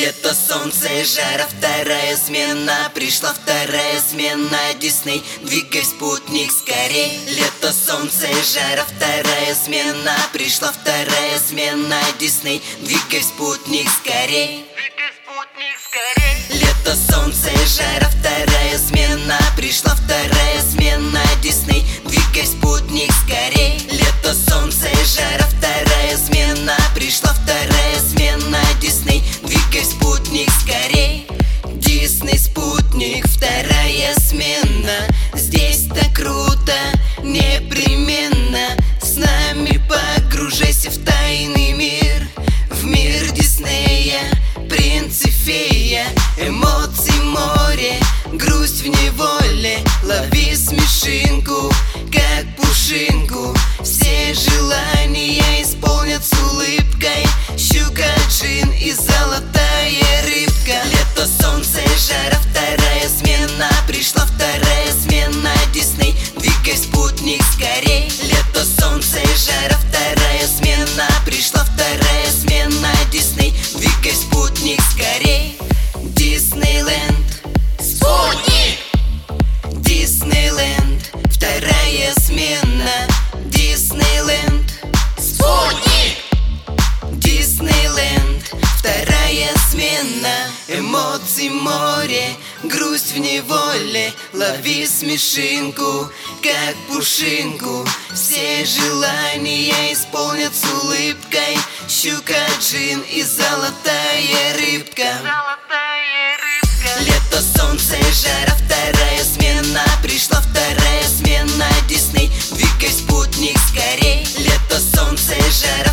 Лето, солнце и жара, вторая смена. Пришла вторая смена, Дисней, двигай, спутник, скорей. Лето, солнце и жара, вторая смена. Пришла вторая смена, Дисней, двигай, спутник, скорей. Лето, солнце и жара, вторая смена. Пришла вторая смена, Дисней, двигай, спутник, скорей. Лето, солнце и жара, вторая смена. Пришла вторая смена, Дисней, двигай, спутник, скорей. Дисней, спутник, вторая смена. Здесь так круто, непременно с нами погружайся в тайный мир. В мир Диснея, принц и фея, эмоций море, грусть в неволе. Лови смешинку, как пушинку, все желания исполнят с улыбкой. Щука, джин и золотая рыбка. Лето, солнце и жара, вторая смена. Пришла вторая смена, Дисней, двигай, спутник, скорей. Лето, солнце и жара, вторая смена. Пришла вторая смена, Дисней, двигай, спутник, скорей. Диснейленд, Спутник! Диснейленд, вторая смена. Диснейленд, Спутник! Диснейленд, вторая смена. Эмоций море, грусть в неволе. Лови смешинку, как пушинку, все желания исполнят с улыбкой. Щука, джин и золотая рыбка. Лето, солнце и жара, вторая смена. Пришла вторая смена, Дисней, двигай, спутник, скорей. Лето, солнце и жара,